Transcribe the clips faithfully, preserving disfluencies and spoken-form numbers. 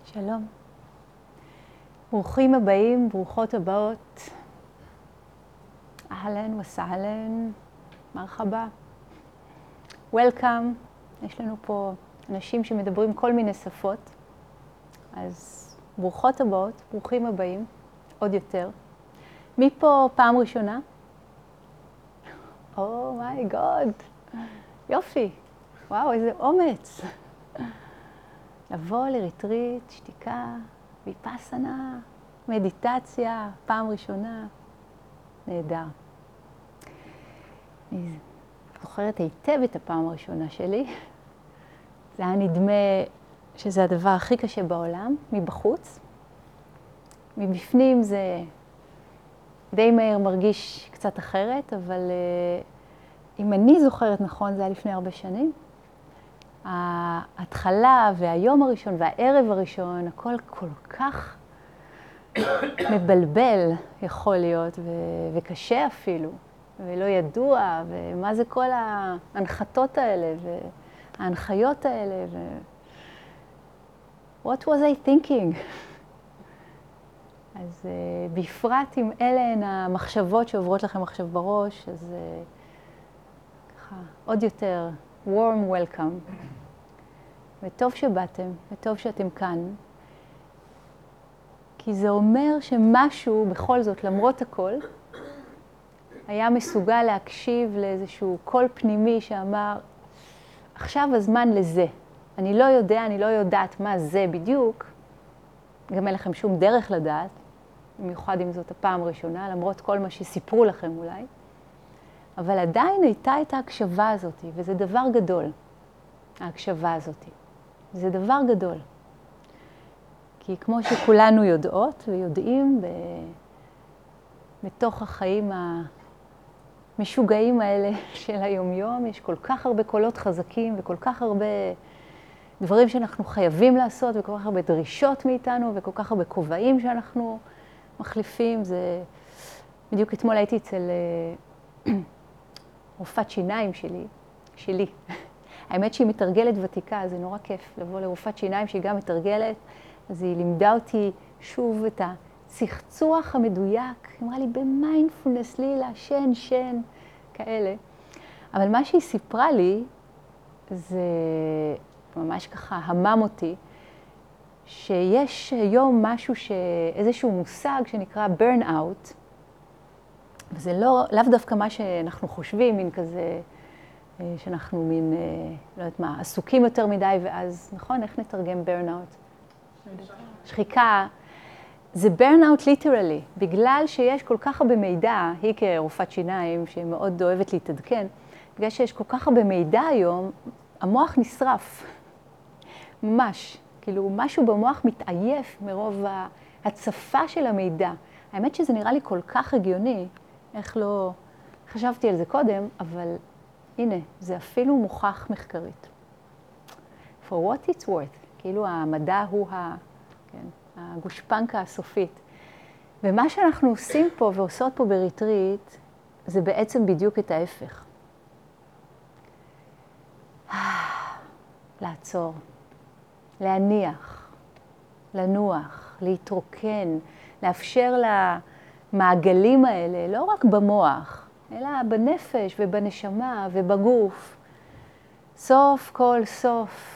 שלום. ברוכים הבאים, ברוכות הבאות. אהלן וסהלן, מרחבה. Welcome. יש לנו פה אנשים שמדברים כל מיני שפות. אז ברוכות הבאות, ברוכים הבאים, עוד יותר. מי פה פעם ראשונה? או מיי גוד, יופי. וואו, איזה אומץ. לבוא לריטריט, שתיקה, ויפאסנה, מדיטציה, פעם ראשונה. נהדר. אני זוכרת היטב את הפעם הראשונה שלי. זה היה נדמה שזה הדבר הכי קשה בעולם, מבחוץ. מבפנים זה די מהר מרגיש קצת אחרת, אבל אם אני זוכרת נכון, זה היה לפני הרבה שנים. ההתחלה והיום הראשון והערב הראשון, הכל כל כך מבלבל יכול להיות, ו- וקשה אפילו, ולא ידוע, ומה זה כל ההנחתות האלה, וההנחיות האלה, ו... What was I thinking? אז uh, בפרט אם אלה הן המחשבות שעוברות לכם עכשיו בראש, אז uh, ככה, עוד יותר, warm welcome. וטוב שבאתם, וטוב שאתם כאן. כי זה אומר שמשהו, בכל זאת, למרות הכל, היה מסוגל להקשיב לאיזשהו קול פנימי שאמר, עכשיו הזמן לזה. אני לא יודע, אני לא יודעת מה זה בדיוק. גם אין לכם שום דרך לדעת, במיוחד אם זאת הפעם הראשונה, למרות כל מה שסיפרו לכם אולי. אבל עדיין הייתה את ההקשבה הזאת, וזה דבר גדול, ההקשבה הזאת. זה דבר גדול. כי כמו שכולנו יודעות ויודעים, ב... בתוך החיים המשוגעים האלה של היומיום, יש כל כך הרבה קולות חזקים וכל כך הרבה דברים שאנחנו חייבים לעשות, וכל כך הרבה דרישות מאיתנו, וכל כך הרבה כובעים שאנחנו מחליפים. זה... בדיוק אתמול הייתי אצל רופאת שיניים שלי, שלי. האמת שהיא מתרגלת ותיקה, זה נורא כיף לבוא לרופאת שיניים שהיא גם מתרגלת. אז היא לימדה אותי שוב את הצחצוח המדויק. היא אמרה לי, במיינדפולנס לי, לעשן, שן, כאלה. אבל מה שהיא סיפרה לי, זה ממש ככה המם אותי, שיש היום משהו, ש... איזשהו מושג שנקרא burnout, וזה לא, לאו דווקא מה שאנחנו חושבים, מין כזה, שאנחנו מין, לא יודעת מה, עסוקים יותר מדי, ואז, נכון, איך נתרגם burnout? שחיקה. זה burnout literally, בגלל שיש כל כך הרבה מידע, היא כרופאת שיניים שמאוד אוהבת להתעדכן, בגלל שיש כל כך הרבה מידע היום, המוח נשרף. ממש. כאילו, משהו במוח מתעייף מרוב ההצפה של המידע. האמת שזה נראה לי כל כך הגיוני, איך לא חשבתי על זה קודם, אבל הנה, זה אפילו מוכח מחקרית. For what it's worth. כאילו המדע הוא ה, כן, הגושפנקה הסופית. ומה שאנחנו עושים פה ועושות פה בריטריט, זה בעצם בדיוק את ההפך. לעצור, להניח, לנוח, להתרוקן, לאפשר למעגלים האלה, לא רק במוח, אלא בנפש ובנשמה ובגוף. סוף כל סוף.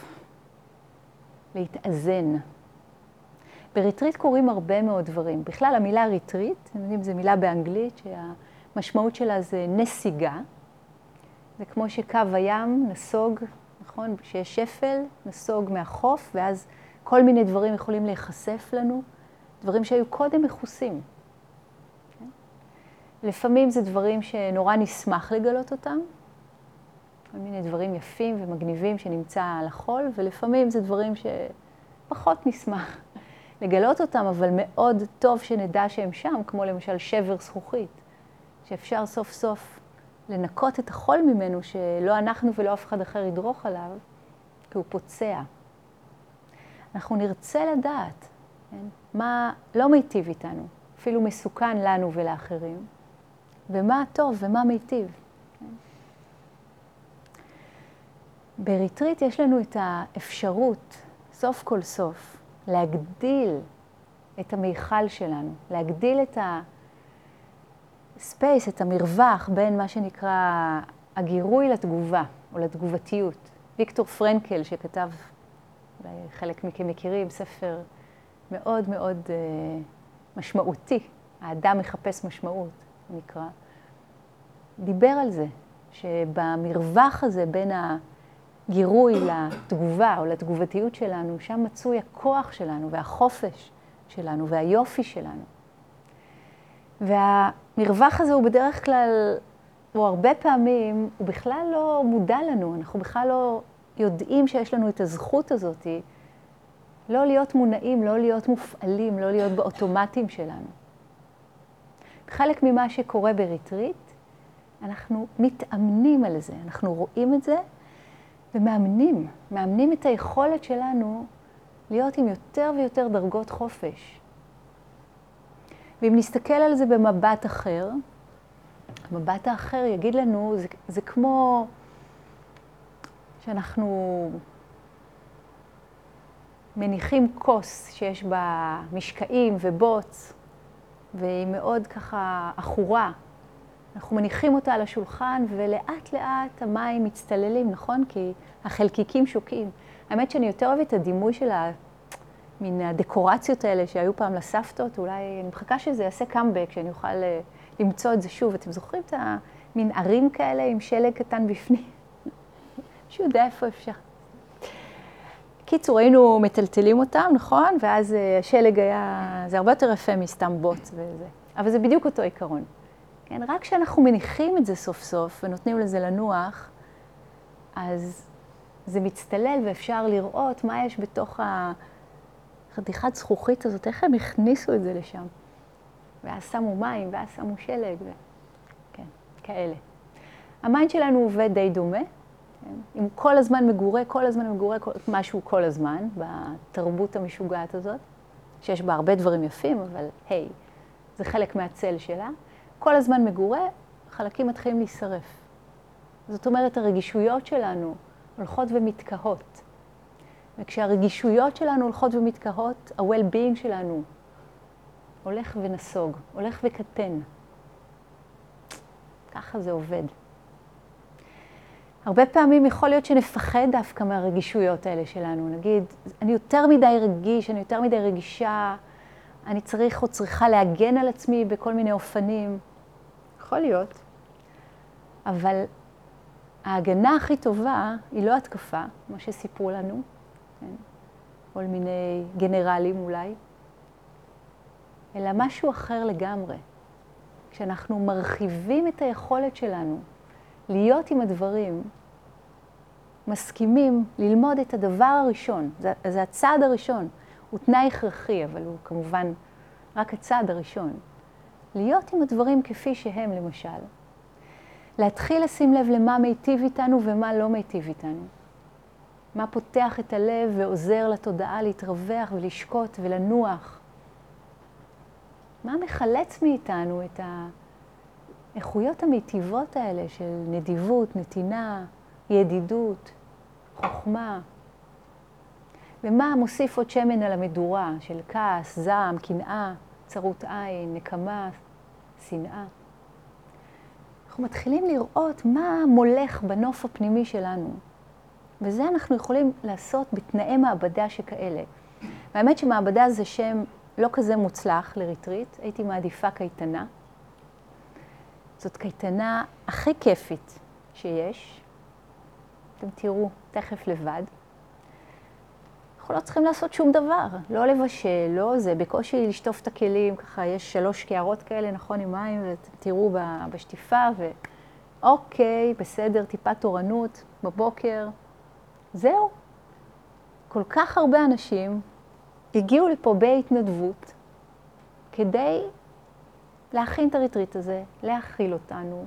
להתאזן. בריטריט קוראים הרבה מאוד דברים. בכלל, המילה ריטריט, אתם יודעים, זו מילה באנגלית, שהמשמעות שלה זה נסיגה. זה כמו שקו הים נסוג, נכון? שיש שפל, נסוג מהחוף, ואז כל מיני דברים יכולים להיחשף לנו, דברים שהיו קודם מכוסים. Okay? לפעמים זה דברים שנורא נשמח לגלות אותם, כל מיני דברים יפים ומגניבים שנמצא על החול, ולפעמים זה דברים שפחות נשמח לגלות אותם, אבל מאוד טוב שנדע שהם שם, כמו למשל שבר זכוכית, שאפשר סוף סוף לנקות את החול ממנו, שלא אנחנו ולא אף אחד אחר ידרוך עליו, כי הוא פוצע. אנחנו נרצה לדעת, כן? מה לא מיטיב איתנו, אפילו מסוכן לנו ולאחרים, ומה טוב ומה מיטיב. בריטריט יש לנו את האפשרות, סוף כל סוף, להגדיל את המיכל שלנו, להגדיל את הספייס, את המרווח בין מה שנקרא הגירוי לתגובה או לתגובתיות. ויקטור פרנקל שכתב, אולי חלק מכם מכירים, ספר מאוד מאוד uh, משמעותי, האדם מחפש משמעות, נקרא, דיבר על זה, שבמרווח הזה בין הגירוי לתגובה או לתגובתיות שלנו, שם מצוי הכוח שלנו והחופש שלנו והיופי שלנו. והמרווח הזה הוא בדרך כלל, או הרבה פעמים, הוא בכלל לא מודע לנו, אנחנו בכלל לא יודעים שיש לנו את הזכות הזאת, לא להיות מונעים, לא להיות מופעלים, לא להיות באוטומטים שלנו. חלק ממה שקורה בריטריט, אנחנו מתאמנים על זה, אנחנו רואים את זה ומאמנים, מאמנים את היכולת שלנו להיות עם יותר ויותר דרגות חופש. ואם נסתכל על זה במבט אחר, המבט האחר יגיד לנו, זה, זה כמו שאנחנו מניחים כוס שיש בה משקעים ובוץ, והיא מאוד ככה אחורה. אנחנו מניחים אותה על השולחן, ולאט לאט המים מצטללים, נכון? כי החלקיקים שוקים. האמת שאני יותר אוהבת את הדימוי של מן הדקורציות האלה שהיו פעם לסבתות, אולי אני מחכה שזה יעשה קאמבק, שאני אוכל למצוא את זה שוב. אתם זוכרים את המין ערים כאלה עם שלג קטן בפנים? מישהו יודע איפה אפשר. קיצור, היינו מטלטלים אותם, נכון? ואז השלג היה, זה הרבה יותר יפה מסתם בוץ וזה. אבל זה בדיוק אותו עיקרון. כן? רק כשאנחנו מניחים את זה סוף סוף ונותנים לזה לנוח, אז זה מצטלל ואפשר לראות מה יש בתוך החתיכת זכוכית הזאת, איך הם הכניסו את זה לשם. ואז שמו מים, ואז שמו שלג, ו... כן, כאלה. המיינד שלנו עובד די דומה, כן? אם כל הזמן מגורה, כל הזמן מגורה משהו כל הזמן, בתרבות המשוגעת הזאת, שיש בה הרבה דברים יפים, אבל היי, זה חלק מהצל שלה. כל הזמן מגורה, חלקים מתחילים להישרף. זאת אומרת, הרגישויות שלנו הולכות ומתקהות. וכשהרגישויות שלנו הולכות ומתקהות, ה-well-being שלנו הולך ונסוג, הולך וקטן. ככה זה עובד. הרבה פעמים יכול להיות שנפחד דווקא מהרגישויות האלה שלנו. נגיד, אני יותר מדי רגיש, אני יותר מדי רגישה, אני צריך או צריכה להגן על עצמי בכל מיני אופנים. יכול להיות. אבל ההגנה הכי טובה היא לא התקפה, כמו שסיפרו לנו, כן? כל מיני גנרלים אולי, אלא משהו אחר לגמרי. כשאנחנו מרחיבים את היכולת שלנו להיות עם הדברים, מסכימים ללמוד את הדבר הראשון, זה, זה הצעד הראשון, הוא תנאי הכרחי, אבל הוא כמובן רק הצעד הראשון. להיות עם הדברים כפי שהם למשל. להתחיל לשים לב למה מיטיב איתנו ומה לא מיטיב איתנו. מה פותח את הלב ועוזר לתודעה להתרווח ולשקוט ולנוח. מה מחלץ מאיתנו את האיכויות המיטיבות האלה של נדיבות, נתינה, ידידות, חוכמה. ומה מוסיף עוד שמן על המדורה של כעס, זעם, קנאה, צרות עין, נקמה, שנאה. אנחנו מתחילים לראות מה מולך בנוף הפנימי שלנו. וזה אנחנו יכולים לעשות בתנאי מעבדה שכאלה. והאמת שמעבדה זה שם לא כזה מוצלח לריטריט, הייתי מעדיפה קייטנה. זאת קייטנה הכי כיפית שיש. אתם תראו תכף לבד. אנחנו לא צריכים לעשות שום דבר, לא לבשל, לא זה, בקושי לשטוף את הכלים, ככה יש שלוש קערות כאלה, נכון, עם מים, ותראו בשטיפה, ואוקיי, בסדר, טיפה תורנות בבוקר. זהו. כל כך הרבה אנשים הגיעו לפה בהתנדבות, כדי להכין את הריטריט הזה, להכיל אותנו,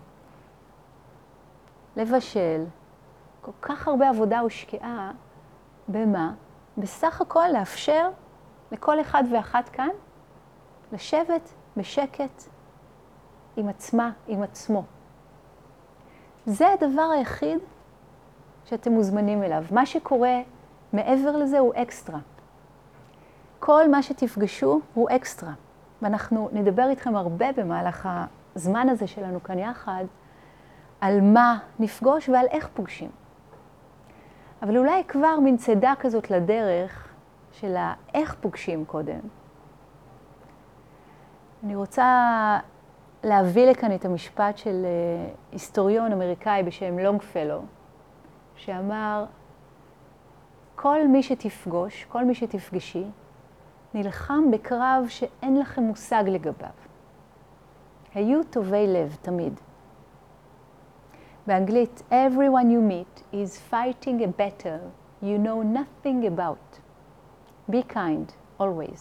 לבשל. כל כך הרבה עבודה הושקעה במה? בסך הכל לאפשר לכל אחד ואחת כאן לשבת בשקט עם עצמה, עם עצמו. זה הדבר היחיד שאתם מוזמנים אליו. מה שקורה מעבר לזה הוא אקסטרה. כל מה שתפגשו הוא אקסטרה. ואנחנו נדבר איתכם הרבה במהלך הזמן הזה שלנו כאן יחד, על מה נפגוש ועל איך פוגשים. אבל אולי כבר מין צידה כזאת לדרך של איך פוגשים קודם. אני רוצה להביא לכאן את המשפט של היסטוריון אמריקאי בשם לונגפלו, שאמר, כל מי שתפגוש, כל מי שתפגשי, נלחם בקרב שאין לכם מושג לגביו. היו טובי לב תמיד. באנגלית, everyone you meet is fighting a battle you know nothing about. Be kind, always.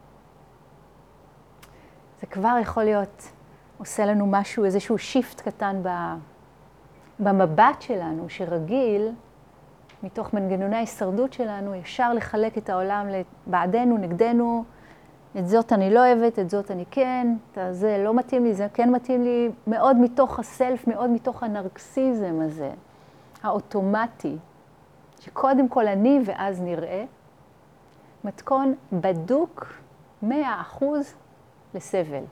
זה כבר יכול להיות, עושה לנו משהו, איזשהו שיפט קטן במבט שלנו, שרגיל, מתוך מנגנוני ההישרדות שלנו, ישר לחלק את העולם לבעדנו, נגדנו, את זאת אני לא אוהבת, את זאת אני כן, זה לא מתאים לי, זה כן מתאים לי, מאוד מתוך הסלף, מאוד מתוך הנרקסיזם הזה, האוטומטי, שקודם כל אני ואז נראה, מתכון בדוק מאה אחוז לסבל.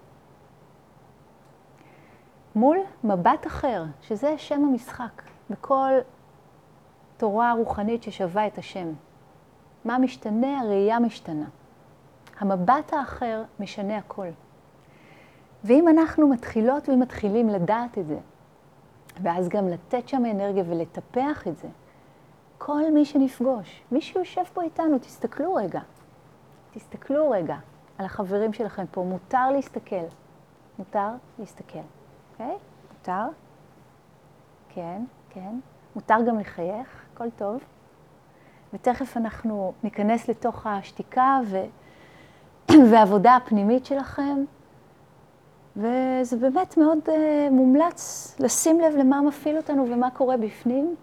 מול מבט אחר, שזה שם המשחק, בכל תורה רוחנית ששווה את השם. מה משתנה? הראייה משתנה. המבט האחר משנה הכל. ואם אנחנו מתחילות ומתחילים לדעת את זה, ואז גם לתת שם אנרגיה ולטפח את זה, כל מי שנפגוש, מי שיושב פה איתנו, תסתכלו רגע. תסתכלו רגע על החברים שלכם פה. מותר להסתכל. מותר להסתכל. אוקיי? מותר? כן, כן. מותר גם לחייך. הכל טוב. ותכף אנחנו ניכנס לתוך השתיקה ו... והעבודה הפנימית שלכם. וזה באמת מאוד uh, מומלץ לשים לב למה מפעיל אותנו ומה קורה בפנים.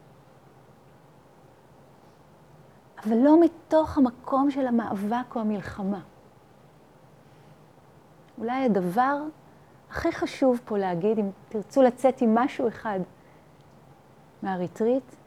אבל לא מתוך המקום של המאבק או המלחמה. אולי הדבר הכי חשוב פה להגיד, אם תרצו לצאת עם משהו אחד מהריטריט,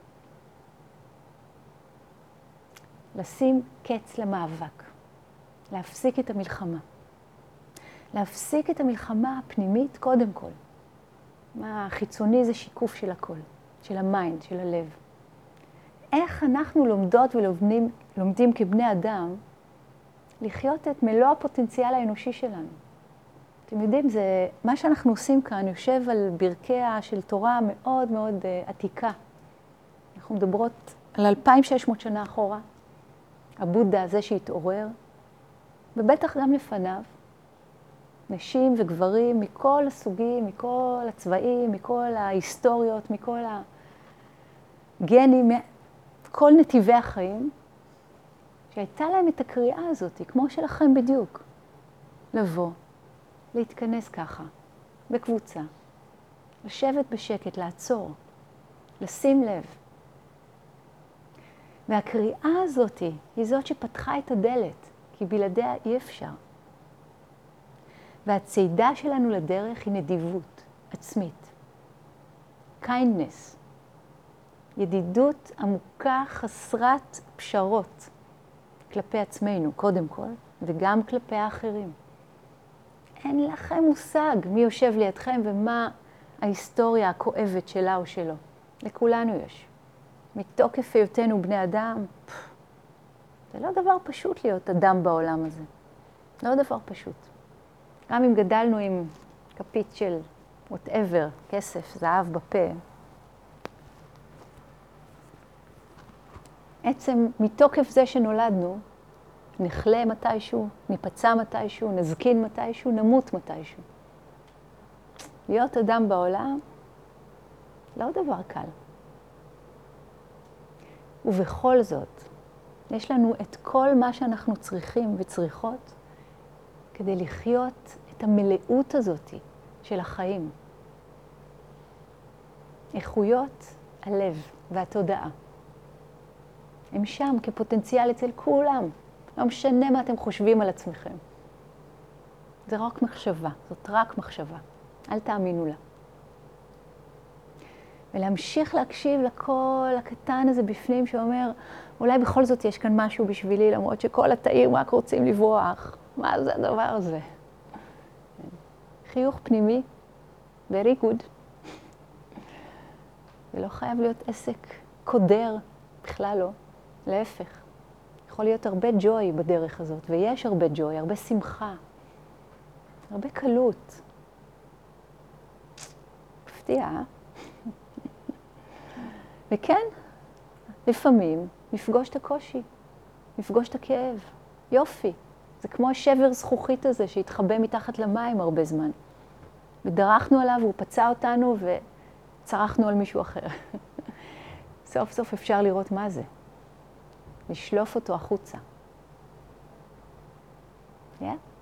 לשים קץ למאבק, להפסיק את המלחמה. להפסיק את המלחמה הפנימית קודם כל. מה החיצוני זה שיקוף של הכל, של המיינד, של הלב. איך אנחנו לומדות ולומדים לומדים כבני אדם לחיות את מלוא הפוטנציאל האנושי שלנו. אתם יודעים, זה, מה שאנחנו עושים כאן יושב על ברכיה של תורה מאוד מאוד uh, עתיקה. אנחנו מדברות על אלפיים ושש מאות שנה אחורה. הבודה הזה שהתעורר, ובטח גם לפניו, נשים וגברים מכל הסוגים, מכל הצבעים, מכל ההיסטוריות, מכל הגנים, כל נתיבי החיים, שהייתה להם את הקריאה הזאת, כמו שלכם בדיוק, לבוא, להתכנס ככה, בקבוצה, לשבת בשקט, לעצור, לשים לב. והקריאה הזאת היא זאת שפתחה את הדלת, כי בלעדיה אי אפשר. והצעידה שלנו לדרך היא נדיבות עצמית. kindness. ידידות עמוקה חסרת פשרות כלפי עצמנו, קודם כל, וגם כלפי האחרים. אין לכם מושג מי יושב לידכם ומה ההיסטוריה הכואבת שלה או שלו. לכולנו יש. מתוקף היותנו בני אדם, זה לא דבר פשוט להיות אדם בעולם הזה. לא דבר פשוט. גם אם גדלנו עם כפית של whatever, כסף, זהב בפה, עצם מתוקף זה שנולדנו, נחלה מתישהו, ניפצע מתישהו, נזקין מתישהו, נמות מתישהו. להיות אדם בעולם, לא דבר קל. ובכל זאת, יש לנו את כל מה שאנחנו צריכים וצריכות כדי לחיות את המלאות הזאת של החיים. איכויות הלב והתודעה. הם שם כפוטנציאל אצל כולם. לא משנה מה אתם חושבים על עצמכם. זה רק מחשבה, זאת רק מחשבה. אל תאמינו לה. ולהמשיך להקשיב לקול הקטן הזה בפנים שאומר, אולי בכל זאת יש כאן משהו בשבילי, למרות שכל התאים רק רוצים לברוח. מה זה הדבר הזה? חיוך פנימי, very good. זה לא חייב להיות עסק קודר, בכלל לא. להפך. יכול להיות הרבה ג'וי בדרך הזאת, ויש הרבה ג'וי, הרבה שמחה, הרבה קלות. מפתיע, אה? וכן, לפעמים נפגוש את הקושי, נפגוש את הכאב. יופי. זה כמו השבר זכוכית הזה שהתחבא מתחת למים הרבה זמן. ודרכנו עליו, הוא פצע אותנו וצרחנו על מישהו אחר. סוף סוף אפשר לראות מה זה. לשלוף אותו החוצה. Yeah?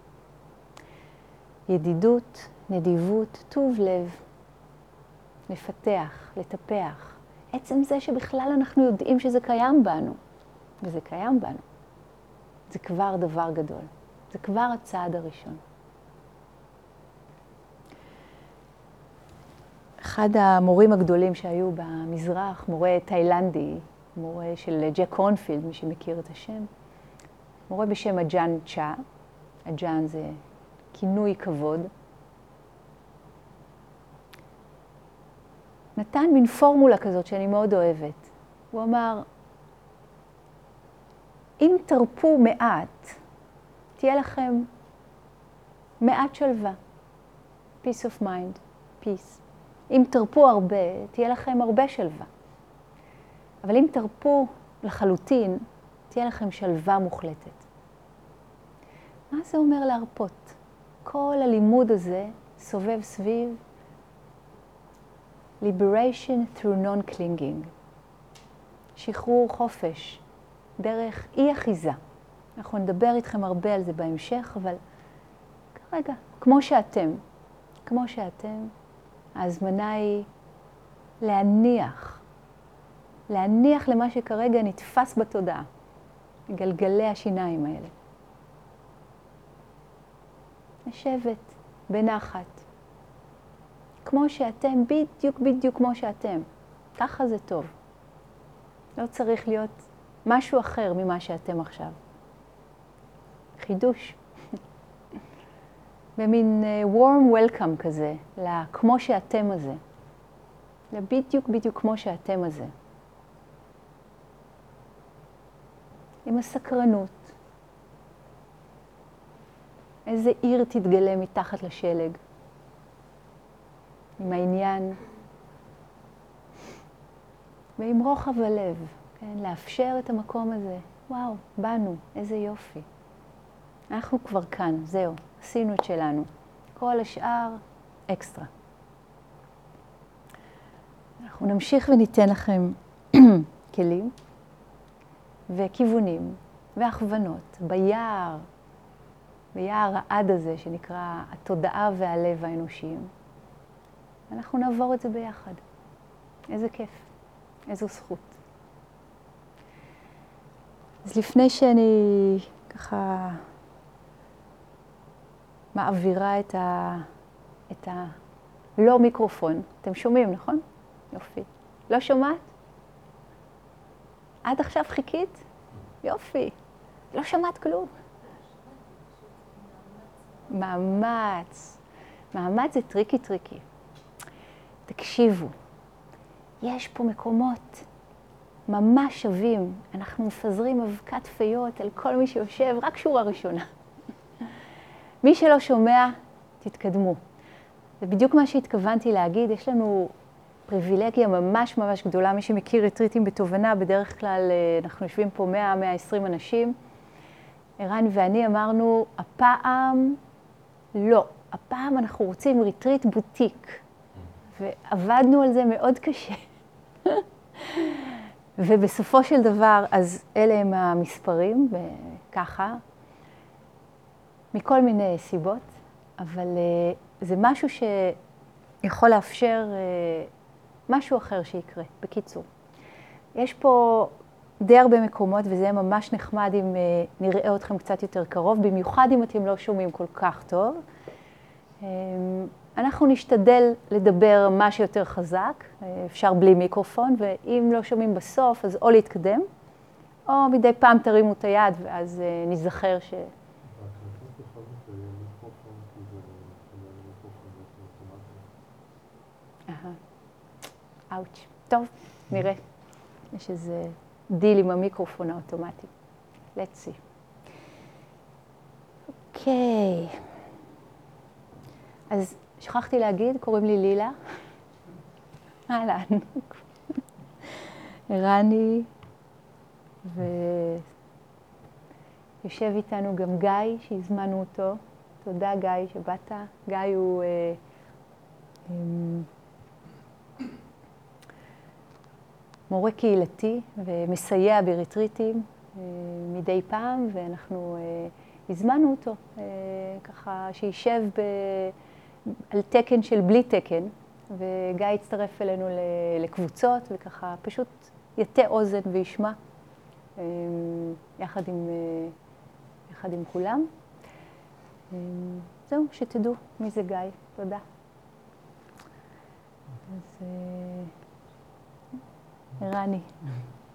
ידידות, נדיבות, טוב לב, לפתח, לטפח. עצם זה שבכלל אנחנו יודעים שזה קיים בנו, וזה קיים בנו, זה כבר דבר גדול. זה כבר הצעד הראשון. אחד המורים הגדולים שהיו במזרח, מורה תאילנדי, מורה של ג'ק קורנפילד, מי שמכיר את השם, מורה בשם אג'אן צ'ה. אג'אן זה כינוי כבוד. נתן מין פורמולה כזאת שאני מאוד אוהבת. הוא אמר, אם תרפו מעט, תהיה לכם מעט שלווה. peace of mind, peace. אם תרפו הרבה, תהיה לכם הרבה שלווה. אבל אם תרפו לחלוטין, תהיה לכם שלווה מוחלטת. מה זה אומר להרפות? כל הלימוד הזה סובב סביב liberation through non-clinging. שחרור חופש, דרך אי אחיזה. אנחנו נדבר איתכם הרבה על זה בהמשך, אבל כרגע, כמו שאתם, כמו שאתם, ההזמנה היא להניח, להניח למה שכרגע נתפס בתודעה, גלגלי השיניים האלה. לשבת בנחת, כמו שאתם, בדיוק בדיוק כמו שאתם. ככה זה טוב. לא צריך להיות משהו אחר ממה שאתם עכשיו. חידוש. במין uh, warm welcome כזה, לכמו שאתם הזה. לבדיוק בדיוק כמו שאתם הזה. עם הסקרנות. איזה עיר תתגלה מתחת לשלג. עם העניין. ועם רוחב הלב, כן? לאפשר את המקום הזה. וואו, באנו, איזה יופי. אנחנו כבר כאן, זהו, עשינו את שלנו. כל השאר, אקסטרה. אנחנו נמשיך וניתן לכם כלים וכיוונים והכוונות ביער, ביער העד הזה שנקרא התודעה והלב האנושיים. אנחנו נעבור את זה ביחד. איזה כיף, איזו זכות. אז לפני שאני ככה מעבירה את ה... את ה... לא מיקרופון. אתם שומעים, נכון? יופי. לא שומעת? עד עכשיו חיכית? יופי. לא שמעת כלום. מאמץ. מאמץ זה טריקי טריקי. תקשיבו. יש פה מקומות ממש שווים. אנחנו מפזרים אבקת פיות על כל מי שיושב, רק שורה ראשונה. מי שלא שומע, תתקדמו. זה בדיוק מה שהתכוונתי להגיד. יש לנו פריבילגיה ממש ממש גדולה. מי שמכיר ריטריטים בתובנה, בדרך כלל אנחנו יושבים פה מאה עד מאה ועשרים אנשים. ערן ואני אמרנו, הפעם לא. הפעם אנחנו רוצים ריטריט בוטיק. ועבדנו על זה מאוד קשה. ובסופו של דבר, אז אלה הם המספרים, וככה, מכל מיני סיבות, אבל זה משהו שיכול לאפשר משהו אחר שיקרה, בקיצור. יש פה די הרבה מקומות, וזה ממש נחמד אם נראה אתכם קצת יותר קרוב, במיוחד אם אתם לא שומעים כל כך טוב. אנחנו נשתדל לדבר מה שיותר חזק, אפשר בלי מיקרופון, ואם לא שומעים בסוף, אז או להתקדם, או מדי פעם תרימו את היד, ואז נזכר ש... אאוץ'. טוב, נראה. יש איזה דיל עם המיקרופון האוטומטי. let's see. אוקיי. אז שכחתי להגיד, קוראים לי לילה. אהלן. רני, ויושב איתנו גם גיא, שהזמנו אותו. תודה גיא שבאת. גיא הוא אה, אה, מורה קהילתי ומסייע בריטריטים אה, מדי פעם, ואנחנו אה, הזמנו אותו אה, ככה שישב ב, על תקן של בלי תקן, וגיא הצטרף אלינו לקבוצות וככה פשוט יתה אוזן וישמע אה, יחד עם, אה, יחד עם כולם. אה, זהו, שתדעו מי זה גיא. תודה. אז... אה, רני.